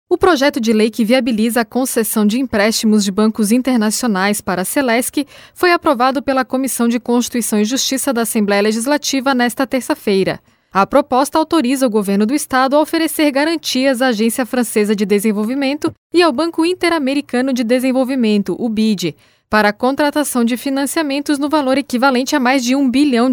O projeto de lei que viabiliza a concessão de empréstimos de bancos internacionais para a Celesc foi aprovado pela Comissão de Constituição e Justiça da Assembleia Legislativa nesta terça-feira. A proposta autoriza o governo do estado a oferecer garantias à Agência Francesa de Desenvolvimento e ao Banco Interamericano de Desenvolvimento, o BID, para a contratação de financiamentos no valor equivalente a mais de R$1 bilhão.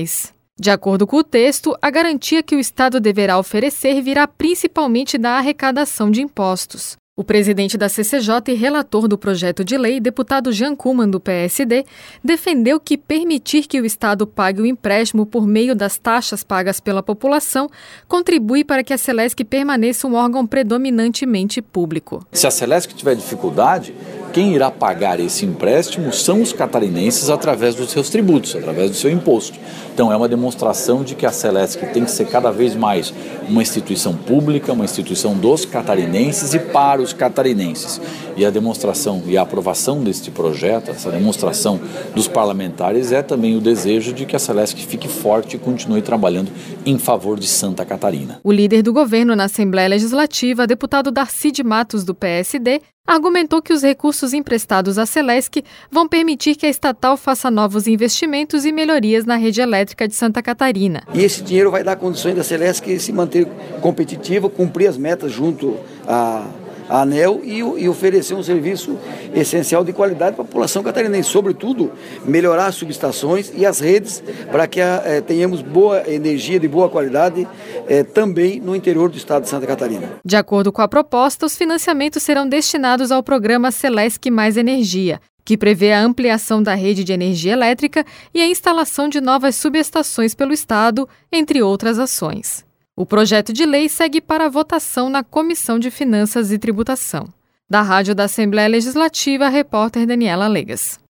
De acordo com o texto, a garantia que o Estado deverá oferecer virá principalmente da arrecadação de impostos. O presidente da CCJ e relator do projeto de lei, deputado Jean Kuman, do PSD, defendeu que permitir que o Estado pague o empréstimo por meio das taxas pagas pela população contribui para que a Celesc permaneça um órgão predominantemente público. Se a Celesc tiver dificuldade, quem irá pagar esse empréstimo são os catarinenses através dos seus tributos, através do seu imposto. Então é uma demonstração de que a Celesc tem que ser cada vez mais uma instituição pública, uma instituição dos catarinenses e para os catarinenses. E a demonstração e a aprovação deste projeto, essa demonstração dos parlamentares é também o desejo de que a Celesc fique forte e continue trabalhando em favor de Santa Catarina. O líder do governo na Assembleia Legislativa, deputado Darcy de Matos, do PSD, argumentou que os recursos emprestados à Celesc vão permitir que a estatal faça novos investimentos e melhorias na rede elétrica de Santa Catarina. E esse dinheiro vai dar condições da Celesc se manter competitiva, cumprir as metas junto à ANEEL e oferecer um serviço essencial de qualidade para a população catarinense. Sobretudo, melhorar as subestações e as redes para que tenhamos boa energia de boa qualidade também no interior do estado de Santa Catarina. De acordo com a proposta, os financiamentos serão destinados ao programa Celesc Mais Energia, que prevê a ampliação da rede de energia elétrica e a instalação de novas subestações pelo estado, entre outras ações. O projeto de lei segue para a votação na Comissão de Finanças e Tributação. Da Rádio da Assembleia Legislativa, a repórter Daniela Legas.